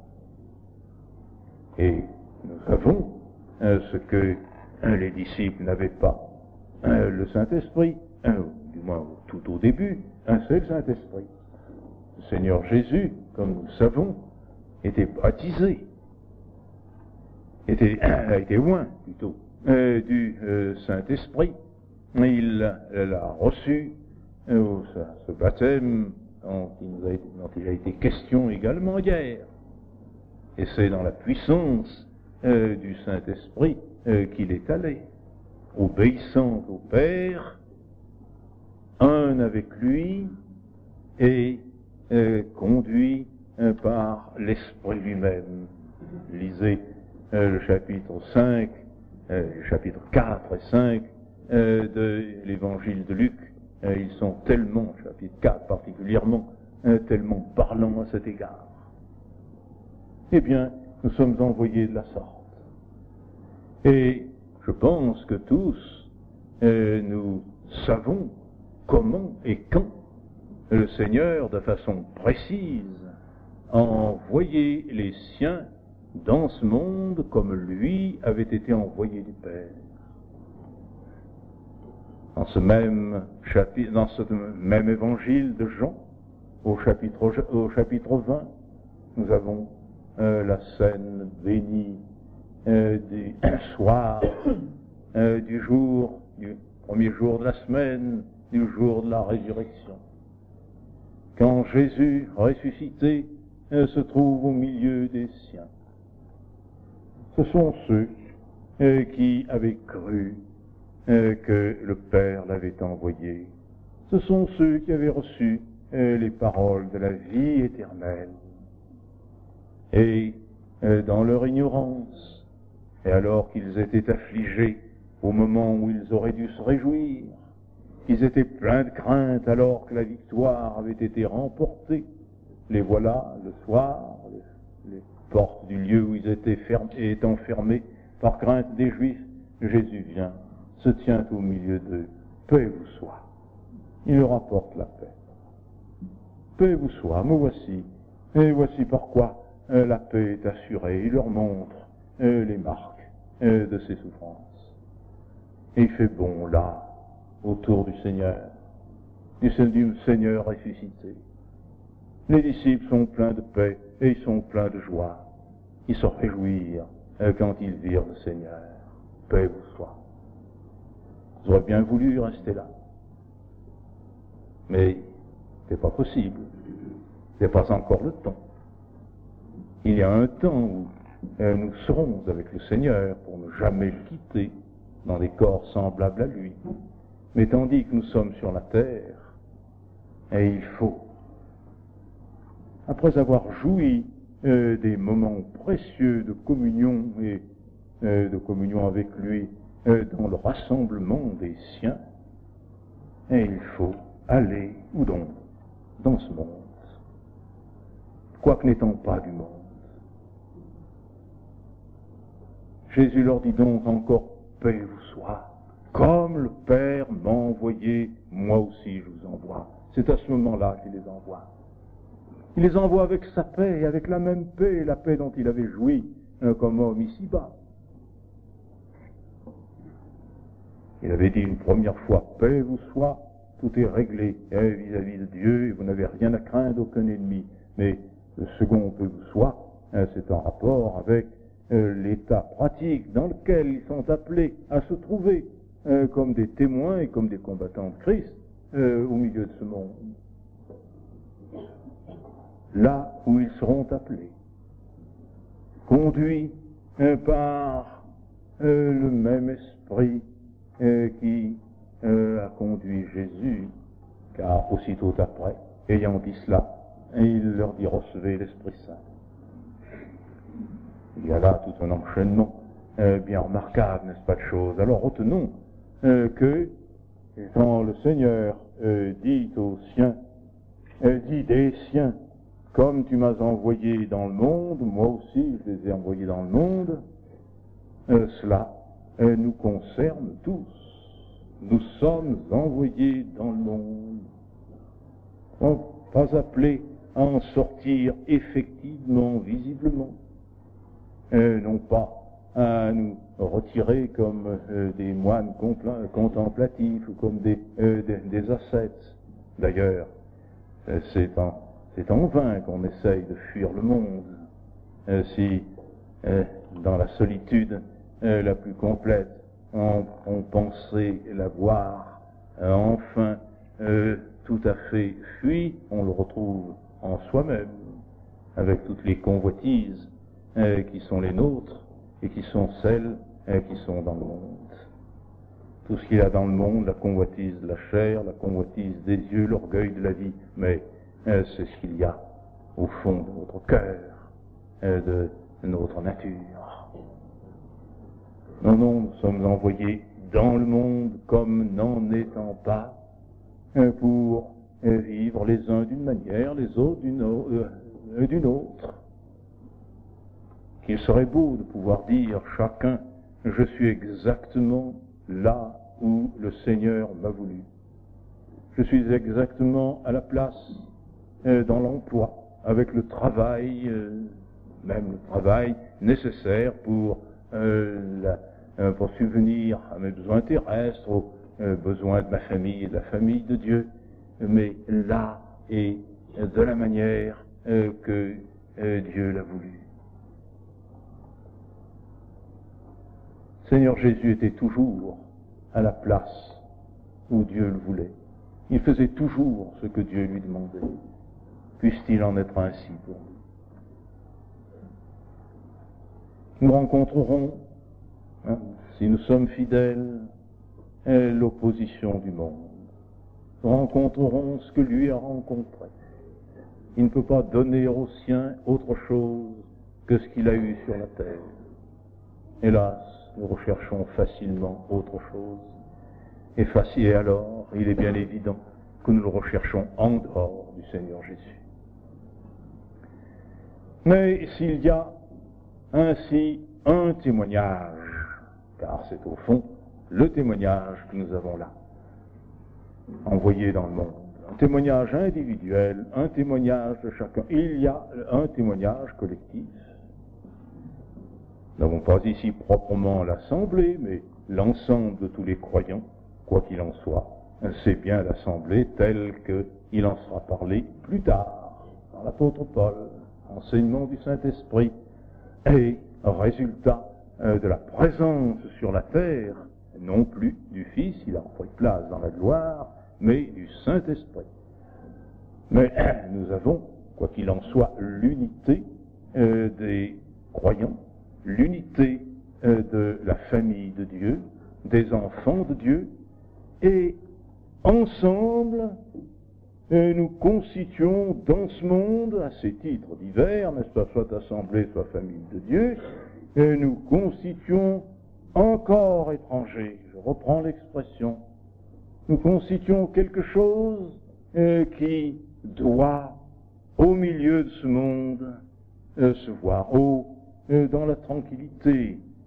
Et nous avons euh, ce que euh, les disciples n'avaient pas. Euh, le Saint-Esprit, euh, du moins tout au début, un seul Saint-Esprit. Le Seigneur Jésus, comme nous le savons, était baptisé, était, a été loin plutôt, euh, du euh, Saint-Esprit. Il l'a reçu, euh, ce baptême dont il, nous a été, dont il a été question également hier. Et c'est dans la puissance euh, du Saint-Esprit euh, qu'il est allé, obéissant au Père, un avec lui, et euh, conduit euh, par l'Esprit lui-même. Lisez euh, le chapitre cinq, euh, le chapitre quatre et cinq euh, de l'évangile de Luc. Euh, ils sont tellement, chapitre quatre particulièrement, euh, tellement parlants à cet égard. Eh bien, nous sommes envoyés de la sorte. Et je pense que tous, euh, nous savons comment et quand le Seigneur, de façon précise, a envoyé les siens dans ce monde comme lui avait été envoyé du Père. Dans ce même chapitre, dans ce même évangile de Jean, au chapitre, au chapitre vingt, nous avons euh, la scène bénie euh, du soir, euh, du jour, du premier jour de la semaine, du jour de la résurrection. Quand Jésus, ressuscité, euh, se trouve au milieu des siens. Ce sont ceux euh, qui avaient cru euh, que le Père l'avait envoyé. Ce sont ceux qui avaient reçu euh, les paroles de la vie éternelle. Et euh, dans leur ignorance, et alors qu'ils étaient affligés au moment où ils auraient dû se réjouir, qu'ils étaient pleins de crainte alors que la victoire avait été remportée, les voilà le soir, les, les portes du lieu où ils étaient fermés, étant fermées par crainte des Juifs, Jésus vient, se tient au milieu d'eux, paix vous soit. Il leur apporte la paix. Paix vous soit, me voici, et voici pourquoi euh, la paix est assurée. Il leur montre euh, les marques euh, de ses souffrances. Et il fait bon là, autour du Seigneur, du Seigneur ressuscité. Les disciples sont pleins de paix et ils sont pleins de joie. Ils se réjouirent euh, quand ils virent le Seigneur. Paix vous soit. Ils auraient bien voulu rester là. Mais c'est pas possible. C'est pas encore le temps. Il y a un temps où euh, nous serons avec le Seigneur pour ne jamais le quitter dans des corps semblables à lui. Mais tandis que nous sommes sur la terre, et il faut, après avoir joui euh, des moments précieux de communion et euh, de communion avec lui euh, dans le rassemblement des siens, et il faut aller où donc dans ce monde, quoique n'étant pas du monde. Jésus leur dit donc encore, paix vous soit. Comme le Père m'a envoyé, moi aussi je vous envoie. C'est à ce moment-là qu'il les envoie. Il les envoie avec sa paix, et avec la même paix, la paix dont il avait joui euh, comme homme ici-bas. Il avait dit une première fois, paix vous soit, tout est réglé eh, vis-à-vis de Dieu, et vous n'avez rien à craindre d'aucun ennemi. Mais le second paix vous soit, euh, c'est en rapport avec euh, l'état pratique dans lequel ils sont appelés à se trouver euh, comme des témoins et comme des combattants de Christ euh, au milieu de ce monde. Là où ils seront appelés, conduits euh, par euh, le même esprit euh, qui euh, a conduit Jésus, car aussitôt après, ayant dit cela, il leur dit recevez l'Esprit Saint. Il y a là tout un enchaînement euh, bien remarquable, n'est-ce pas de choses. Alors retenons euh, que quand le Seigneur euh, dit aux siens, euh, dit des siens, comme tu m'as envoyé dans le monde, moi aussi je les ai envoyés dans le monde, euh, cela euh, nous concerne tous. Nous sommes envoyés dans le monde. On n'est pas appelés à en sortir effectivement, visiblement, euh, non pas à nous retirer comme euh, des moines contemplatifs ou comme des, euh, des, des ascètes. D'ailleurs, euh, c'est en C'est en vain qu'on essaye de fuir le monde. Euh, si, euh, dans la solitude euh, la plus complète, on, on pensait l'avoir euh, enfin euh, tout à fait fui, on le retrouve en soi-même, avec toutes les convoitises euh, qui sont les nôtres et qui sont celles euh, qui sont dans le monde. Tout ce qu'il y a dans le monde, la convoitise de la chair, la convoitise des yeux, l'orgueil de la vie, mais Euh, c'est ce qu'il y a au fond de notre cœur, euh, de, de notre nature. Non, non, nous sommes envoyés dans le monde comme n'en étant pas, euh, pour euh, vivre les uns d'une manière, les autres d'une, euh, d'une autre. Qu'il serait beau de pouvoir dire chacun, je suis exactement là où le Seigneur m'a voulu. Je suis exactement à la place dans l'emploi, avec le travail, euh, même le travail nécessaire pour, euh, la, euh, pour subvenir à mes besoins terrestres, aux euh, besoins de ma famille et de la famille de Dieu, mais là et de la manière euh, que euh, Dieu l'a voulu. Seigneur Jésus était toujours à la place où Dieu le voulait. Il faisait toujours ce que Dieu lui demandait. Puisse-t-il en être ainsi pour nous. Nous rencontrerons, hein, si nous sommes fidèles, l'opposition du monde. Nous rencontrerons ce que lui a rencontré. Il ne peut pas donner aux siens autre chose que ce qu'il a eu sur la terre. Hélas, nous recherchons facilement autre chose. Et facile, et alors, il est bien évident que nous le recherchons en dehors du Seigneur Jésus. Mais s'il y a ainsi un témoignage, car c'est au fond le témoignage que nous avons là, envoyé dans le monde, un témoignage individuel, un témoignage de chacun, il y a un témoignage collectif. Nous n'avons pas ici proprement l'assemblée, mais l'ensemble de tous les croyants, quoi qu'il en soit, c'est bien l'assemblée telle qu'il en sera parlé plus tard, dans l'apôtre Paul, enseignement du Saint-Esprit, et résultat euh, de la présence sur la terre, non plus du Fils, il a pris place dans la gloire, mais du Saint-Esprit. Mais nous avons, quoi qu'il en soit, l'unité euh, des croyants, l'unité euh, de la famille de Dieu, des enfants de Dieu, et ensemble, euh, nous constituons dans ce monde, à ces titres divers, n'est-ce pas, soit assemblée, soit famille de Dieu, euh, nous constituons encore étrangers, je reprends l'expression, nous constituons quelque chose euh, qui doit, au milieu de ce monde, euh, se voir, au, euh, dans la tranquillité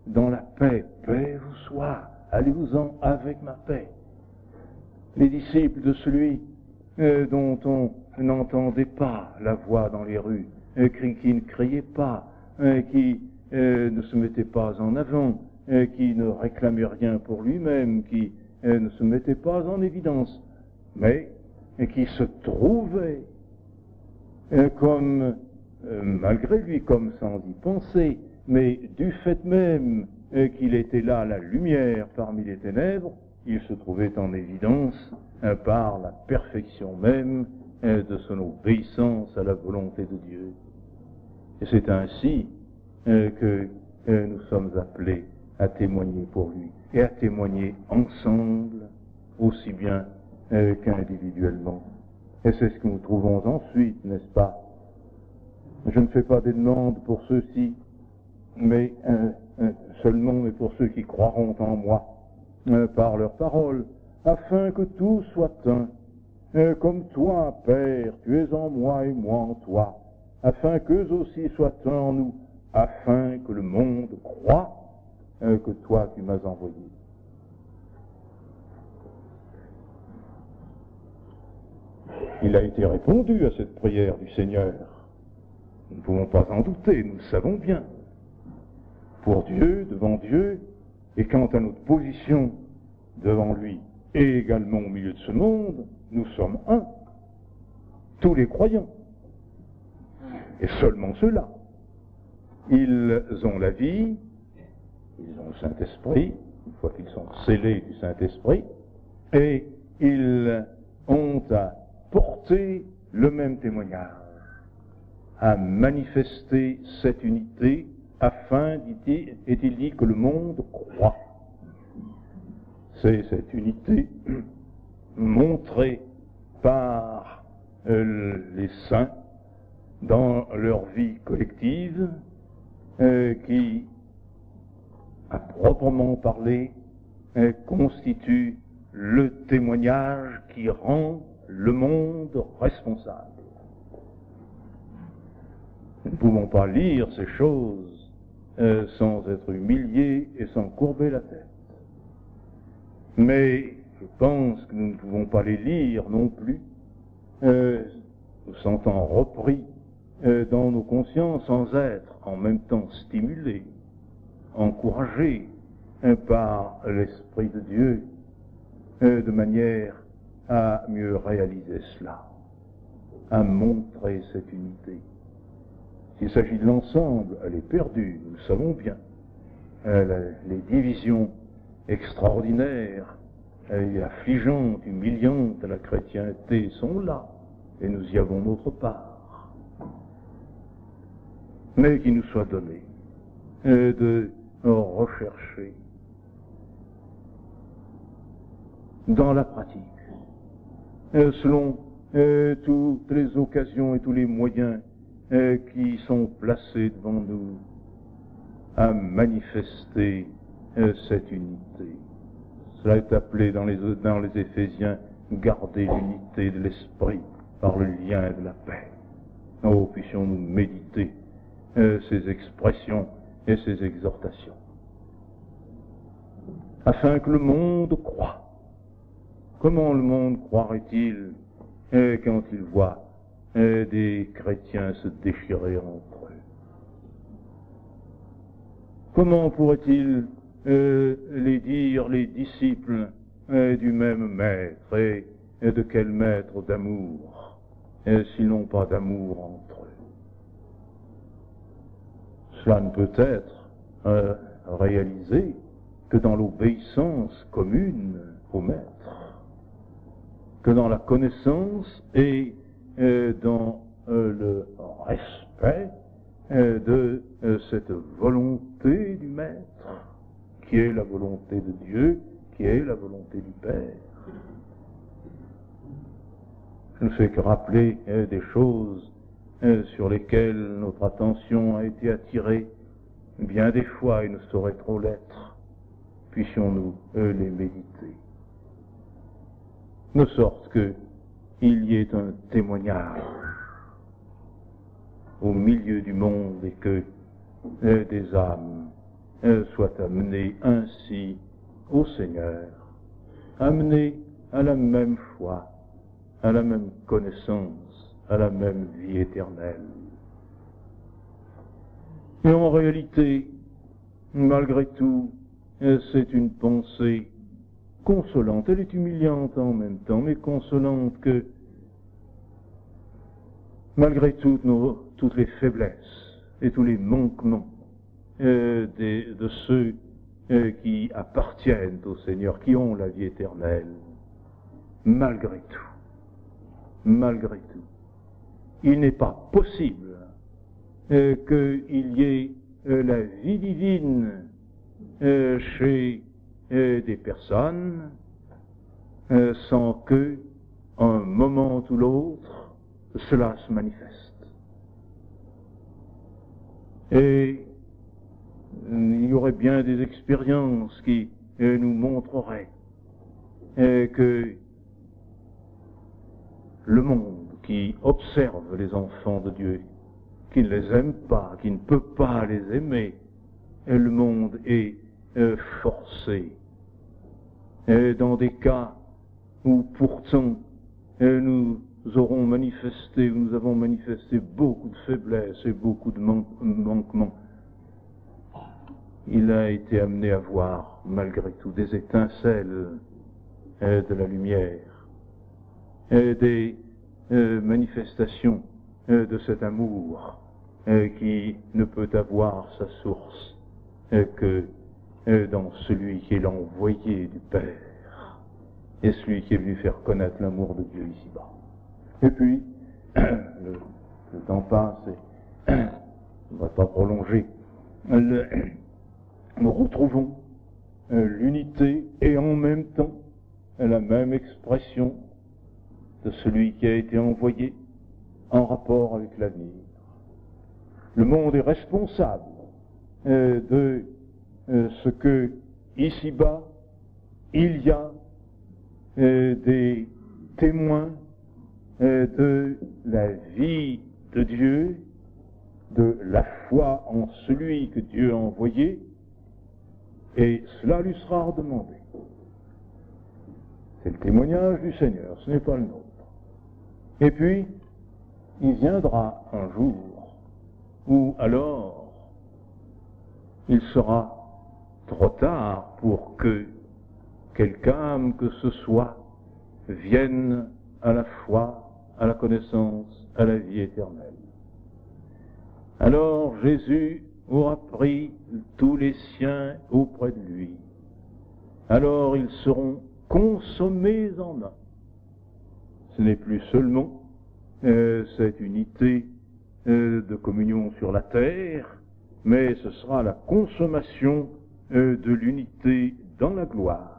dans la paix. Paix vous soit, allez-vous-en avec ma paix. Les disciples de celui euh, dont on n'entendait pas la voix dans les rues, euh, qui ne criait pas, euh, qui euh, ne se mettait pas en avant, euh, qui ne réclamait rien pour lui-même, qui euh, ne se mettait pas en évidence, mais euh, qui se trouvait euh, comme, euh, malgré lui, comme sans y penser, mais du fait même euh, qu'il était là, la lumière parmi les ténèbres, il se trouvait en évidence euh, par la perfection même euh, de son obéissance à la volonté de Dieu. Et c'est ainsi euh, que euh, nous sommes appelés à témoigner pour lui, et à témoigner ensemble, aussi bien euh, qu'individuellement. Et c'est ce que nous trouvons ensuite, n'est-ce pas? Je ne fais pas des demandes pour ceux-ci, mais euh, euh, seulement mais pour ceux qui croiront en moi, euh, par leurs paroles, afin que tout soit un, euh, comme toi, Père, tu es en moi et moi en toi, afin qu'eux aussi soient un en nous, afin que le monde croie euh, que toi tu m'as envoyé. Il a été répondu à cette prière du Seigneur. Nous ne pouvons pas en douter, nous le savons bien. Pour Dieu, devant Dieu, et quant à notre position devant lui, et également au milieu de ce monde, nous sommes un. Tous les croyants. Et seulement ceux-là. Ils ont la vie, ils ont le Saint-Esprit, une fois qu'ils sont scellés du Saint-Esprit, et ils ont à porter le même témoignage, à manifester cette unité, afin, dit-il, est-il dit, que le monde croit. C'est cette unité montrée par euh, les saints dans leur vie collective, euh, qui, à proprement parler, euh, constitue le témoignage qui rend le monde responsable. Nous ne pouvons pas lire ces choses euh, sans être humiliés et sans courber la tête. Mais je pense que nous ne pouvons pas les lire non plus, euh, nous sentant repris euh, dans nos consciences sans être en même temps stimulés, encouragés euh, par l'Esprit de Dieu, euh, de manière à mieux réaliser cela, à montrer cette unité. S'il s'agit de l'ensemble, elle est perdue, nous le savons bien. Euh, les divisions extraordinaires et affligeantes, humiliantes à la chrétienté sont là, et nous y avons notre part. Mais qu'il nous soit donné euh, de rechercher dans la pratique, euh, selon euh, toutes les occasions et tous les moyens euh, qui sont placés devant nous, à manifester euh, cette unité. Cela est appelé dans les, dans les Éphésiens, garder l'unité de l'esprit par le lien de la paix. Oh, puissions-nous méditer euh, ces expressions et ces exhortations, afin que le monde croie. Comment le monde croirait-il euh, quand il voit euh, des chrétiens se déchirer entre eux? Comment pourrait-il euh, les dire, les disciples euh, du même maître, et, et de quel maître d'amour, euh, s'ils n'ont pas d'amour entre eux? Cela ne peut être euh, réalisé que dans l'obéissance commune au maître, que dans la connaissance et euh, dans euh, le respect euh, de euh, cette volonté du maître, qui est la volonté de Dieu, qui est la volonté du Père. Je ne fais que rappeler euh, des choses euh, sur lesquelles notre attention a été attirée bien des fois et ne saurait trop l'être. Puissions-nous euh, les méditer. De sorte que il y ait un témoignage au milieu du monde et que euh, des âmes euh, soit amené ainsi au Seigneur, amené à la même foi, à la même connaissance, à la même vie éternelle. Et en réalité, malgré tout, euh, c'est une pensée consolante. Elle est humiliante en même temps, mais consolante que, malgré toutes, nos, toutes les faiblesses et tous les manquements euh, des, de ceux euh, qui appartiennent au Seigneur, qui ont la vie éternelle, malgré tout, malgré tout, il n'est pas possible euh, qu'il y ait euh, la vie divine euh, chez euh, des personnes euh, sans que, un moment ou l'autre, cela se manifeste. Et il y aurait bien des expériences qui euh, nous montreraient euh, que le monde qui observe les enfants de Dieu, qui ne les aime pas, qui ne peut pas les aimer, et le monde est euh, forcé. Et dans des cas où pourtant euh, nous aurons manifesté, où nous avons manifesté beaucoup de faiblesses et beaucoup de man- manquements, il a été amené à voir, malgré tout, des étincelles euh, de la lumière, euh, des euh, manifestations euh, de cet amour euh, qui ne peut avoir sa source euh, que euh, dans celui qui est l'envoyé du Père et celui qui est venu faire connaître l'amour de Dieu ici-bas. Et puis, le, le temps passe et on ne va pas prolonger. Le, nous retrouvons euh, l'unité et en même temps la même expression de celui qui a été envoyé en rapport avec l'avenir. Le monde est responsable euh, de euh, ce que, ici-bas, il y a euh, des témoins euh, de la vie de Dieu, de la foi en celui que Dieu a envoyé, et cela lui sera redemandé. C'est le témoignage du Seigneur, ce n'est pas le nôtre. Et puis, il viendra un jour où alors il sera trop tard pour que quelque âme que ce soit vienne à la foi, à la connaissance, à la vie éternelle. Alors Jésus aura pris tous les siens auprès de lui. Alors ils seront consommés en un. Ce n'est plus seulement euh, cette unité euh, de communion sur la terre, mais ce sera la consommation euh, de l'unité dans la gloire.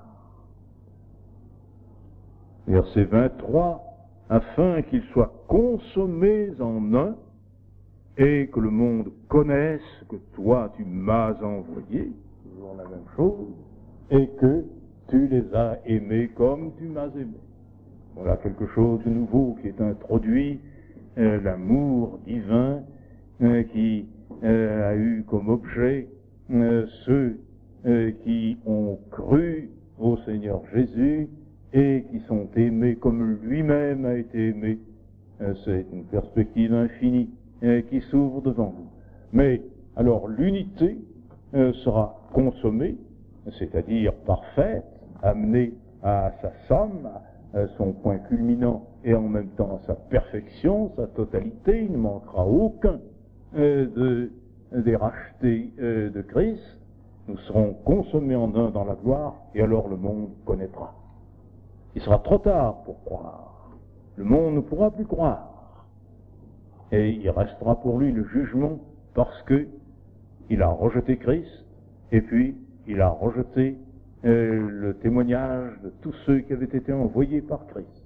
Verset vingt-trois, afin qu'ils soient consommés en un, et que le monde connaisse que toi tu m'as envoyé, toujours la même chose, et que tu les as aimés comme tu m'as aimé. Voilà quelque chose de nouveau qui est introduit, euh, l'amour divin euh, qui euh, a eu comme objet euh, ceux euh, qui ont cru au Seigneur Jésus et qui sont aimés comme lui-même a été aimé. Euh, c'est une perspective infinie euh, qui s'ouvre devant vous. Mais alors l'unité euh, sera consommée, c'est-à-dire parfaite, amenée à sa somme, à son point culminant et en même temps à sa perfection, sa totalité. Il ne manquera aucun euh, de, des rachetés euh, de Christ. Nous serons consommés en un dans la gloire et alors le monde connaîtra. Il sera trop tard pour croire. Le monde ne pourra plus croire. Et il restera pour lui le jugement parce que il a rejeté Christ et puis il a rejeté euh, le témoignage de tous ceux qui avaient été envoyés par Christ.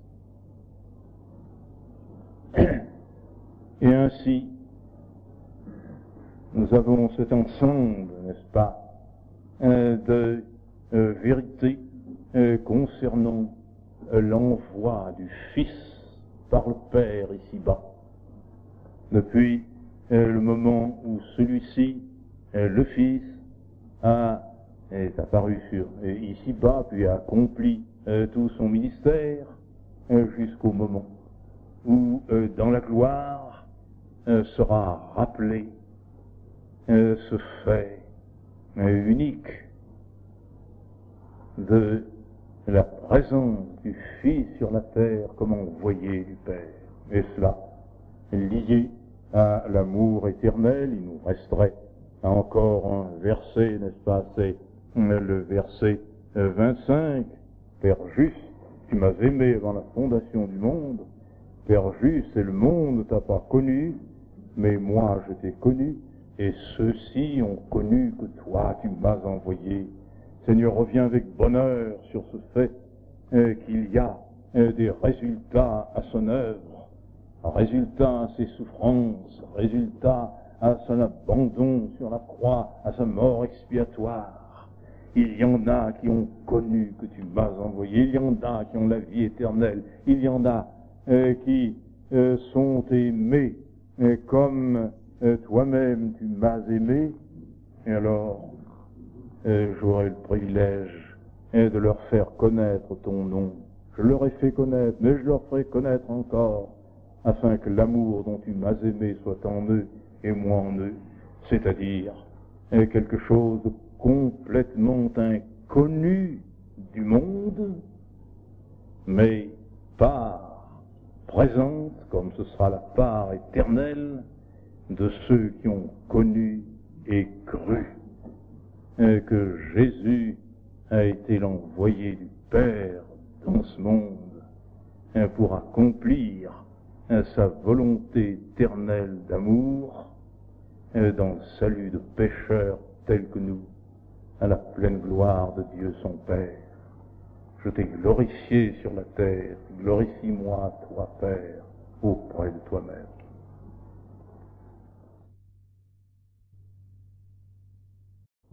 Et ainsi, nous avons cet ensemble, n'est-ce pas, euh, de euh, vérité euh, concernant euh, l'envoi du Fils par le Père ici-bas. Depuis euh, le moment où celui-ci, euh, le Fils, a, est apparu sur euh, ici-bas, puis a accompli euh, tout son ministère euh, jusqu'au moment où, euh, dans la gloire, euh, sera rappelé euh, ce fait euh, unique de la présence du Fils sur la terre comme envoyé du Père. Et cela, lié à l'amour éternel, il nous resterait encore un verset, n'est-ce pas, c'est le verset vingt-cinq. Père juste, tu m'as aimé avant la fondation du monde. Père juste, et le monde ne t'a pas connu, mais moi je t'ai connu, et ceux-ci ont connu que toi tu m'as envoyé. Seigneur, reviens avec bonheur sur ce fait euh, qu'il y a euh, des résultats à son œuvre, résultats à ses souffrances, résultats à son abandon sur la croix, à sa mort expiatoire. Il y en a qui ont connu que tu m'as envoyé, il y en a qui ont la vie éternelle, il y en a euh, qui euh, sont aimés euh, comme euh, toi-même tu m'as aimé. Et alors, euh, j'aurai le privilège euh, de leur faire connaître ton nom. Je leur ai fait connaître, mais je leur ferai connaître encore, afin que l'amour dont tu m'as aimé soit en eux et moi en eux, c'est-à-dire euh, quelque chose de complètement inconnu du monde, mais part présente, comme ce sera la part éternelle de ceux qui ont connu et cru euh, que Jésus a été l'envoyé du Père dans ce monde euh, pour accomplir euh, sa volonté éternelle d'amour euh, dans le salut de pécheurs tels que nous, à la pleine gloire de Dieu son Père. Je t'ai glorifié sur la terre, glorifie-moi, toi, Père, auprès de toi-même.